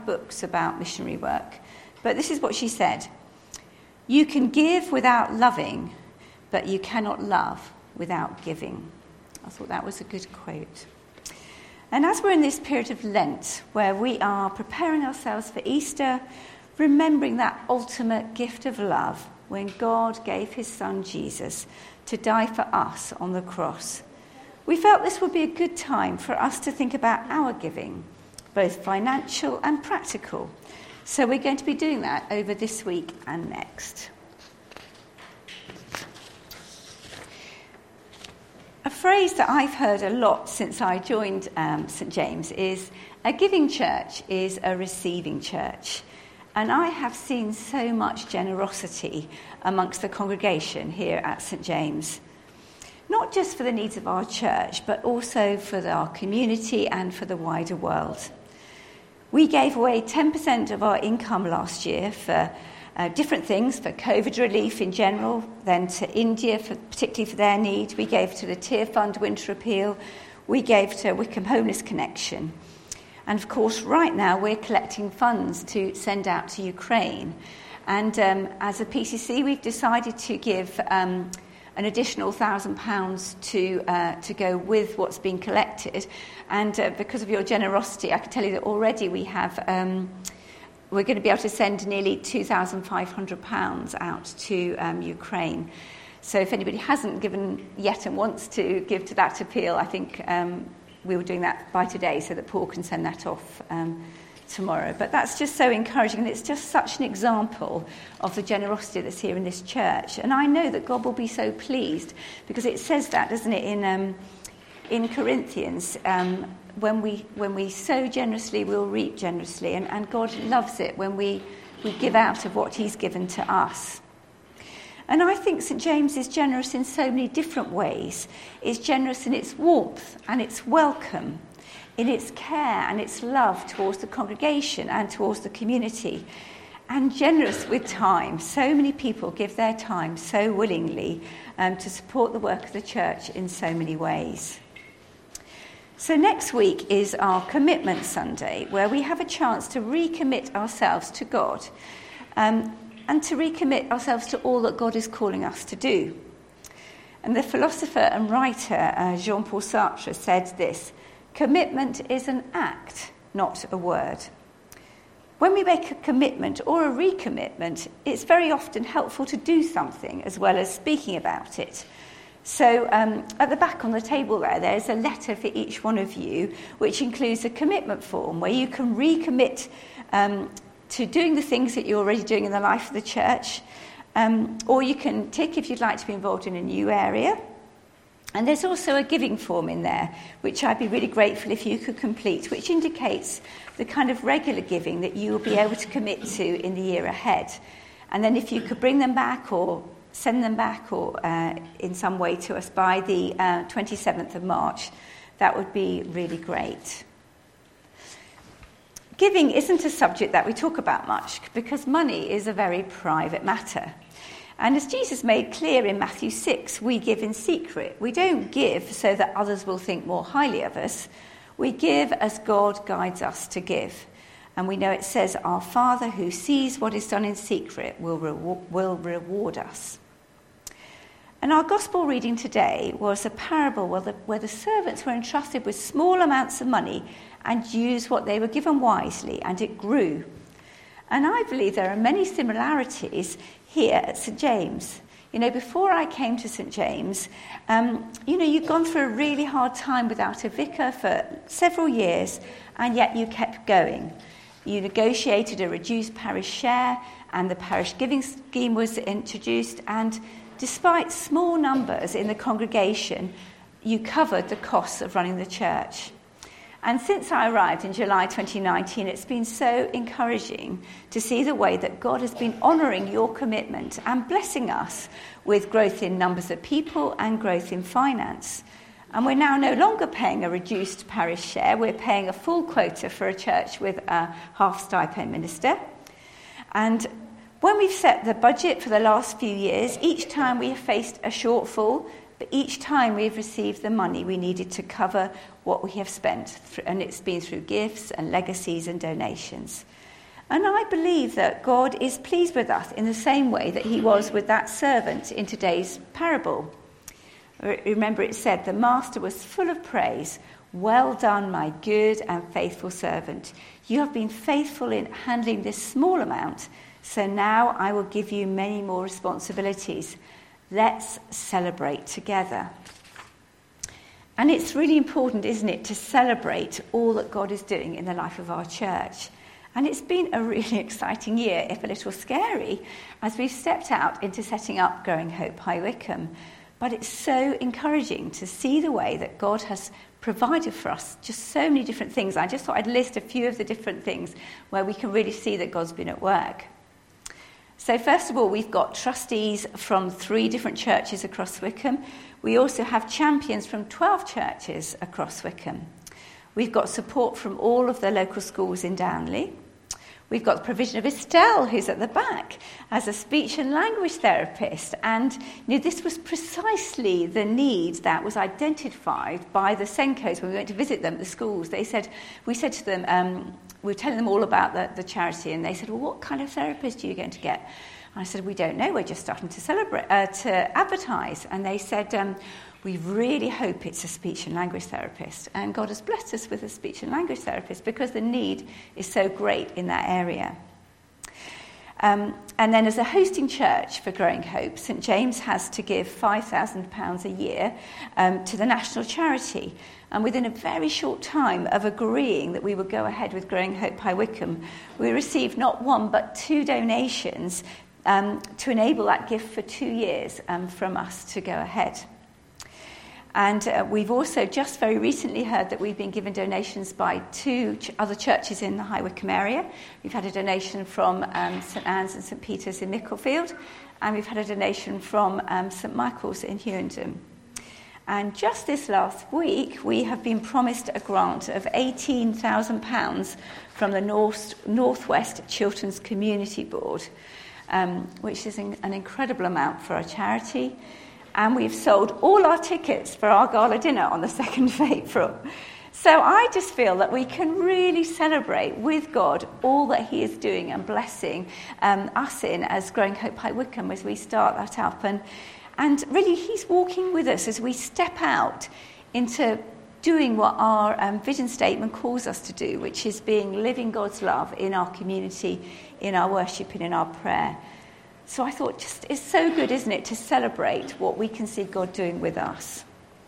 books about missionary work, but this is what she said: "You can give without loving, but you cannot love without giving." I thought that was a good quote. And as we're in this period of Lent, where we are preparing ourselves for Easter, remembering that ultimate gift of love when God gave his son Jesus to die for us on the cross, we felt this would be a good time for us to think about our giving, both financial and practical. So we're going to be doing that over this week and next. A phrase that I've heard a lot since I joined St James is, a giving church is a receiving church. And I have seen so much generosity amongst the congregation here at St James. Not just for the needs of our church, but also for our community and for the wider world. We gave away 10% of our income last year for different things, for COVID relief in general, then to India, particularly for their need. We gave to the Tear Fund Winter Appeal. We gave to Wickham Homeless Connection. And of course, right now, we're collecting funds to send out to Ukraine. And as a PCC, we've decided to give an additional £1,000 to go with what's being collected. And because of your generosity, I can tell you that already we have, we're going to be able to send nearly £2,500 out to Ukraine. So if anybody hasn't given yet and wants to give to that appeal, I think we were doing that by today so that Paul can send that off tomorrow. But that's just so encouraging, and it's just such an example of the generosity that's here in this church. And I know that God will be so pleased, because it says that, doesn't it, in Corinthians, when we sow generously, we'll reap generously, and God loves it when we give out of what he's given to us. And I think St James is generous in so many different ways. It's generous in its warmth and its welcome, in its care and its love towards the congregation and towards the community, and generous with time. So many people give their time so willingly to support the work of the church in so many ways. So next week is our Commitment Sunday, where we have a chance to recommit ourselves to God and to recommit ourselves to all that God is calling us to do. And the philosopher and writer Jean-Paul Sartre said this: "Commitment is an act, not a word." When we make a commitment or a recommitment, it's very often helpful to do something as well as speaking about it. So at the back on the table there's a letter for each one of you, which includes a commitment form where you can recommit to doing the things that you're already doing in the life of the church, or you can tick if you'd like to be involved in a new area. And there's also a giving form in there, which I'd be really grateful if you could complete, which indicates the kind of regular giving that you will be able to commit to in the year ahead. And then if you could bring them back or send them back or in some way to us by the 27th of March, that would be really great. Giving isn't a subject that we talk about much, because money is a very private matter. And as Jesus made clear in Matthew 6, we give in secret. We don't give so that others will think more highly of us. We give as God guides us to give. And we know it says, "Our Father who sees what is done in secret will reward us." And our gospel reading today was a parable where the servants were entrusted with small amounts of money and used what they were given wisely, and it grew. And I believe there are many similarities here at St James. You know, before I came to St James, you'd gone through a really hard time without a vicar for several years, and yet you kept going. You negotiated a reduced parish share, and the parish giving scheme was introduced, and despite small numbers in the congregation, you covered the costs of running the church. And since I arrived in July 2019, it's been so encouraging to see the way that God has been honouring your commitment and blessing us with growth in numbers of people and growth in finance. And we're now no longer paying a reduced parish share. We're paying a full quota for a church with a half-stipend minister. And when we've set the budget for the last few years, each time we have faced a shortfall, But each time we've received the money we needed to cover what we have spent, and it's been through gifts and legacies and donations. And I believe that God is pleased with us in the same way that he was with that servant in today's parable. Remember, it said, the master was full of praise. Well done, my good and faithful servant. You have been faithful in handling this small amount, so now I will give you many more responsibilities. Let's celebrate together. And it's really important, isn't it, to celebrate all that God is doing in the life of our church. And it's been a really exciting year, if a little scary, as we've stepped out into setting up Growing Hope High Wycombe. But it's so encouraging to see the way that God has provided for us just so many different things. I just thought I'd list a few of the different things where we can really see that God's been at work. So first of all, we've got trustees from 3 different churches across Wycombe. We also have champions from 12 churches across Wycombe. We've got support from all of the local schools in Downley. We've got the provision of Estelle, who's at the back, as a speech and language therapist. And this was precisely the need that was identified by the Senkos when we went to visit them at the schools. We said to them, we were telling them all about the charity, and they said, well, what kind of therapist are you going to get? And I said, we don't know, we're just starting to advertise. And they said, we really hope it's a speech and language therapist. And God has blessed us with a speech and language therapist because the need is so great in that area. And then as a hosting church for Growing Hope, St James has to give £5,000 a year to the national charity. And within a very short time of agreeing that we would go ahead with Growing Hope High Wycombe, we received not 1 but 2 donations to enable that gift for 2 years from us to go ahead. And we've also just very recently heard that we've been given donations by 2 other churches in the High Wycombe area. We've had a donation from St Anne's and St Peter's in Micklefield, and we've had a donation from St Michael's in Hewendon. And just this last week, we have been promised a grant of £18,000 from the Northwest Chilterns Community Board, which is an incredible amount for our charity. And we've sold all our tickets for our gala dinner on the 2nd of April. So I just feel that we can really celebrate with God all that he is doing and blessing us in as Growing Hope High Wycombe as we start that up. And really he's walking with us as we step out into doing what our vision statement calls us to do, which is living God's love in our community, in our worship and in our prayer. So I thought it's so good, isn't it, to celebrate what we can see God doing with us.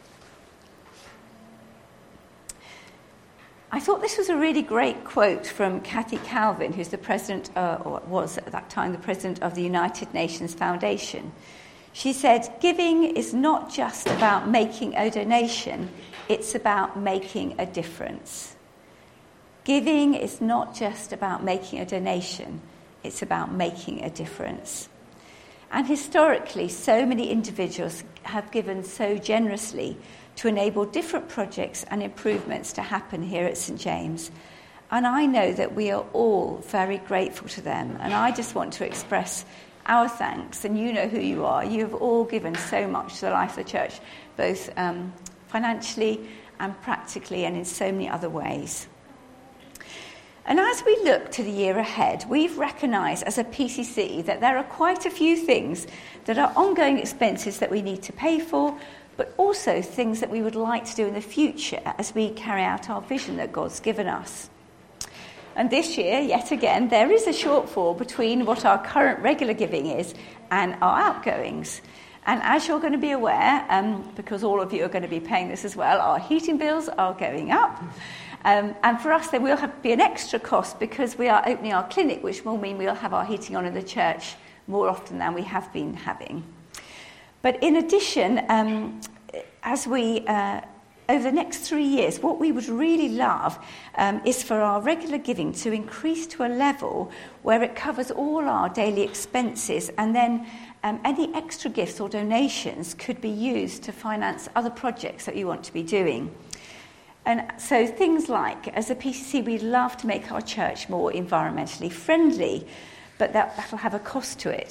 I thought this was a really great quote from Kathy Calvin, who's the president, or was at that time the president of the United Nations Foundation. She said, giving is not just about making a donation, it's about making a difference. Giving is not just about making a donation, it's about making a difference. And historically, so many individuals have given so generously to enable different projects and improvements to happen here at St James. And I know that we are all very grateful to them. And I just want to express our thanks. And you know who you are. You have all given so much to the life of the church, both financially and practically and in so many other ways. And as we look to the year ahead, we've recognised as a PCC that there are quite a few things that are ongoing expenses that we need to pay for, but also things that we would like to do in the future as we carry out our vision that God's given us. And this year, yet again, there is a shortfall between what our current regular giving is and our outgoings. And as you're going to be aware, because all of you are going to be paying this as well, our heating bills are going up. And for us, there will be an extra cost because we are opening our clinic, which will mean we'll have our heating on in the church more often than we have been having. But in addition, as we over the next 3 years, what we would really love is for our regular giving to increase to a level where it covers all our daily expenses, and then any extra gifts or donations could be used to finance other projects that we want to be doing. And so things like, as a PCC, we'd love to make our church more environmentally friendly, but that'll have a cost to it.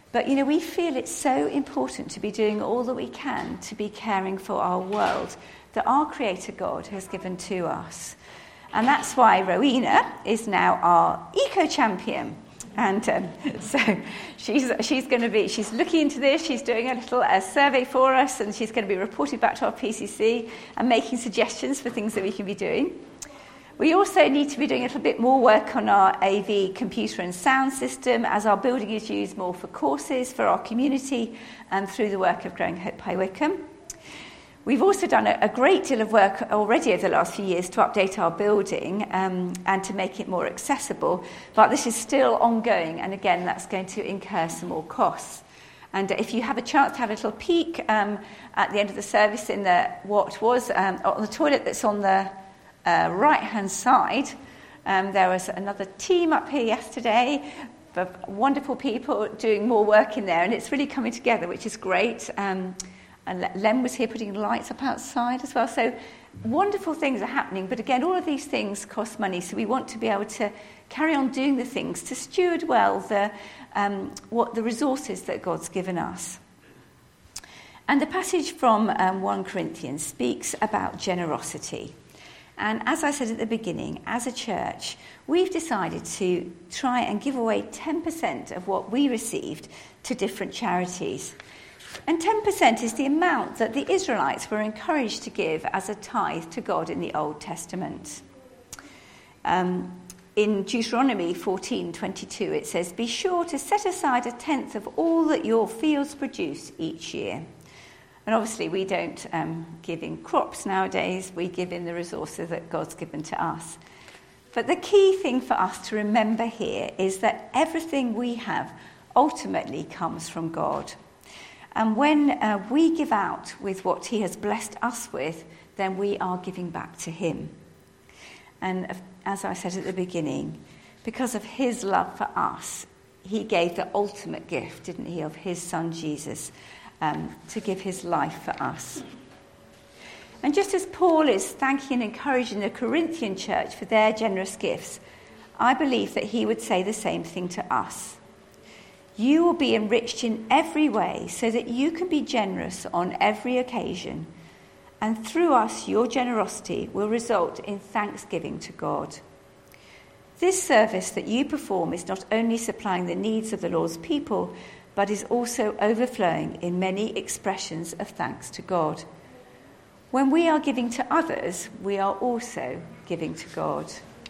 But, we feel it's so important to be doing all that we can to be caring for our world that our Creator God has given to us. And that's why Rowena is now our eco-champion. And so she's looking into this, she's doing a little survey for us, and she's going to be reporting back to our PCC and making suggestions for things that we can be doing. We also need to be doing a little bit more work on our AV computer and sound system as our building is used more for courses for our community and through the work of Growing Hope High Wycombe. We've also done a great deal of work already over the last few years to update our building and to make it more accessible, but this is still ongoing, and again that's going to incur some more costs. And if you have a chance to have a little peek at the end of the service in what was on the toilet that's on the right-hand side, there was another team up here yesterday, wonderful people doing more work in there, and it's really coming together, which is great. And Len was here putting lights up outside as well. So wonderful things are happening. But again, all of these things cost money. So we want to be able to carry on doing the things to steward well the resources that God's given us. And the passage from 1 Corinthians speaks about generosity. And as I said at the beginning, as a church, we've decided to try and give away 10% of what we received to different charities. And 10% is the amount that the Israelites were encouraged to give as a tithe to God in the Old Testament. In Deuteronomy 14:22, it says, "Be sure to set aside a tenth of all that your fields produce each year." And obviously we don't give in crops nowadays, we give in the resources that God's given to us. But the key thing for us to remember here is that everything we have ultimately comes from God. And when we give out with what he has blessed us with, then we are giving back to him. And as I said at the beginning, because of his love for us, he gave the ultimate gift, didn't he, of his son Jesus, to give his life for us. And just as Paul is thanking and encouraging the Corinthian church for their generous gifts, I believe that he would say the same thing to us. You will be enriched in every way so that you can be generous on every occasion. And through us, your generosity will result in thanksgiving to God. This service that you perform is not only supplying the needs of the Lord's people, but is also overflowing in many expressions of thanks to God. When we are giving to others, we are also giving to God.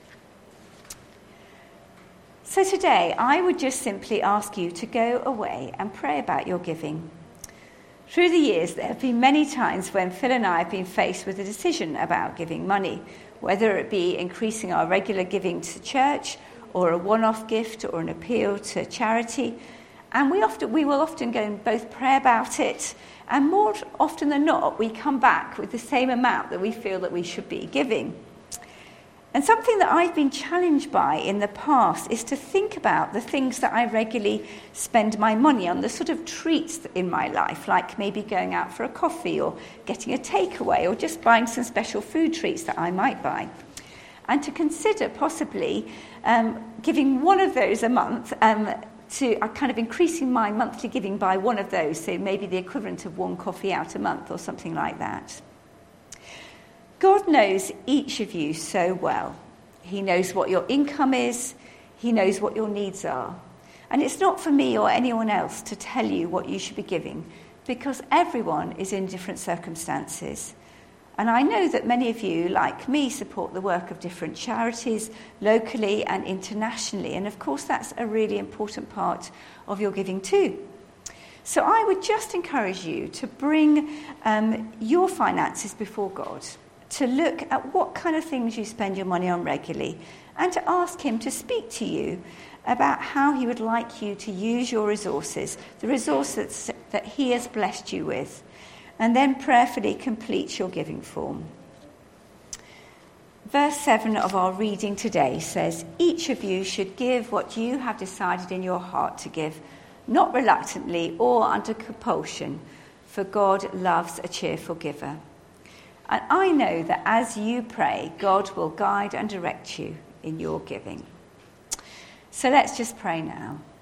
So today, I would just simply ask you to go away and pray about your giving. Through the years, there have been many times when Phil and I have been faced with a decision about giving money, whether it be increasing our regular giving to church or a one-off gift or an appeal to charity. And we will often go and both pray about it, and more often than not, we come back with the same amount that we feel that we should be giving. And something that I've been challenged by in the past is to think about the things that I regularly spend my money on, the sort of treats in my life, like maybe going out for a coffee or getting a takeaway or just buying some special food treats that I might buy. And to consider possibly giving one of those a month to kind of increasing my monthly giving by one of those, so maybe the equivalent of one coffee out a month or something like that. God knows each of you so well. He knows what your income is. He knows what your needs are. And it's not for me or anyone else to tell you what you should be giving, because everyone is in different circumstances. And I know that many of you, like me, support the work of different charities locally and internationally. And of course, that's a really important part of your giving too. So I would just encourage you to bring your finances before God, to look at what kind of things you spend your money on regularly, and to ask him to speak to you about how he would like you to use your resources, the resources that he has blessed you with, and then prayerfully complete your giving form. Verse 7 of our reading today says, "Each of you should give what you have decided in your heart to give, not reluctantly or under compulsion, for God loves a cheerful giver." And I know that as you pray, God will guide and direct you in your giving. So let's just pray now.